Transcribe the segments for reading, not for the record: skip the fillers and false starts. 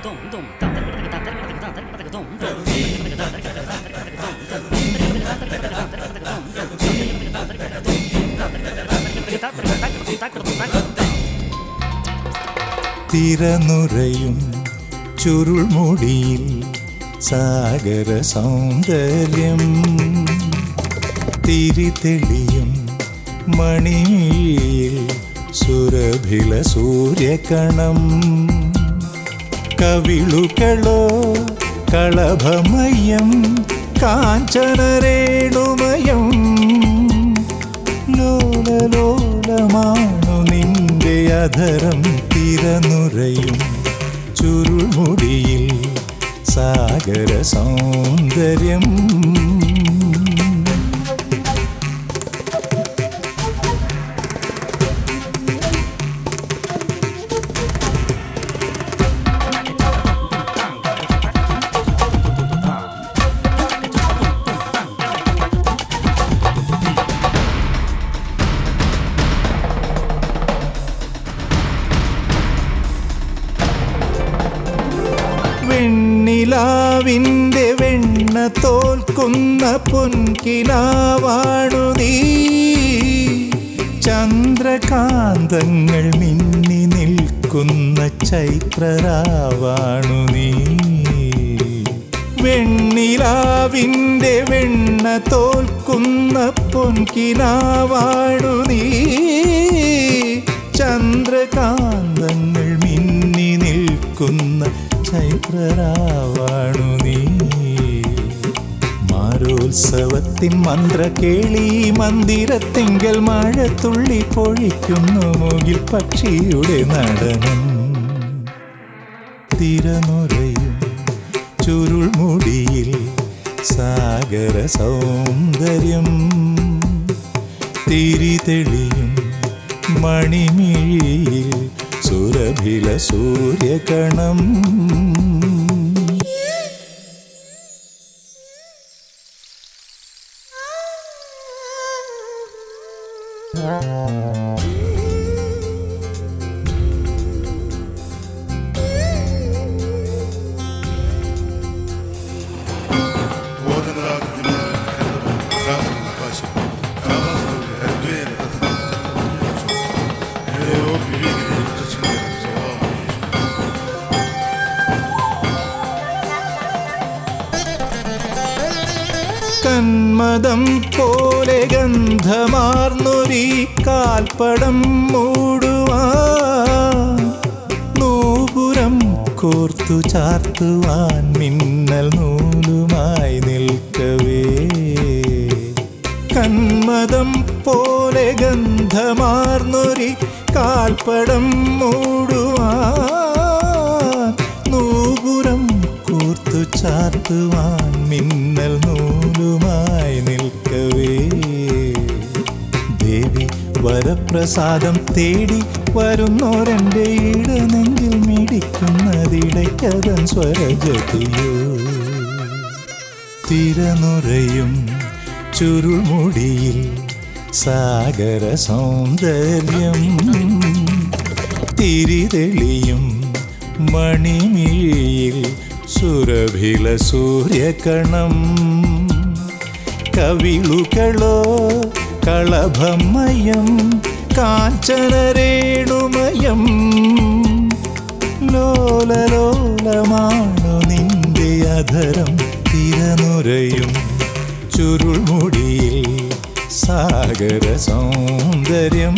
തിരനുറയും ചുരുൾമുടിയിൽ സാഗര സൗന്ദര്യം, തിരിതെളിയും മണിയിൽ സുരഭില സൂര്യകണം, കവിളുകളോ കളഭമയം കാഞ്ചനരേണുമയം, ലോലലോലമാണു നിന്റെ അധരം. തിരനുറയും ചുരുൾമുടിയിൽ സാഗര സൗന്ദര്യം. വെണ്ണിലാവിൻ്റെ വെണ്ണ തോൽക്കുന്ന പൊൻകിനാവാണു നീ, ചന്ദ്രകാന്തങ്ങൾ മിന്നി നിൽക്കുന്ന ചൈത്രരാവാണു നീ. വെണ്ണിലാവിൻ്റെ വെണ്ണ തോൽക്കുന്ന പൊൻകിനാവാണു നീ, ചന്ദ്രകാന്തങ്ങൾ മിന്നി നിൽക്കുന്ന ചൈത്രരാവാണു നീ. മാരോത്സവത്തിൻ മന്ത്രകേളി മന്ദിരത്തിങ്കൽ മഴത്തുള്ളി പൊഴിക്കുന്നു മുകിൽ പക്ഷിയുടെ നടനം. തിരനുറയും ചുരുൾമുടിയിൽ സാഗര സൗന്ദര്യം, തിരിതെളിയും മണിമിഴിയിൽ സുരഭില സൂര്യകണം. കന്മദം പോലെ ഗന്ധമാർന്നൊരീ കാൽപ്പടം മൂടുവാൻ, നൂപുരം കോർത്തു ചാർത്തുവാൻ മിന്നൽ നൂലുമായി നിൽക്കവേ. കന്മദം പോലെ ഗന്ധമാർന്നൊരീ കാൽപ്പടം മൂടുവാൻ, നൂപുരം കോർത്തു ചാർത്തുവാൻ മിന്നൽ നൂലുമായി നിൽക്കവേ. ദേവി വരപ്രസാദം തേടി വരുന്നോരെൻ്റെ ഇടനെഞ്ചിൽ മിടിക്കുന്നതിടയ്ക്കതൻ സ്വരജതിയോ. തിരനുറയും ചുരുൾമുടിയിൽ സാഗര സൗന്ദര്യം, തിരിതെളിയും മണിമിഴിയിൽ സുരഭില സൂര്യകണം, കവിളുകളോ കളഭമയം കാഞ്ചനരേണുമയം, ലോലലോലമാണു നിന്റെ അധരം. തിരനുറയും ചുരുൾമുടിയിൽ സാഗര സൗന്ദര്യം.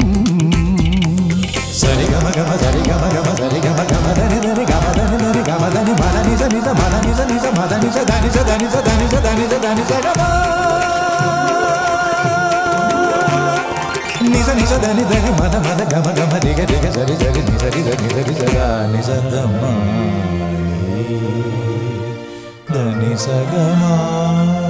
സരിഗമ ഗമ സരിഗമ ഗമ സരിഗമ ഗമ ധനി ധനി ഗമ ധനി ധനി ഗമ ധനി മന നിസ നിസ മന നിസ നിസ മന നിസ ധനി സ ധനി സ ധനി സ ധനി സ ധനി സ ഗമ നിസ നിസ ധനി ധനി മന മന ഗമ ഗമ രിഗ രിഗ സരി സരി നിസ രി ധനി സരി സ നിസ ധമ ധനി സ ഗമ.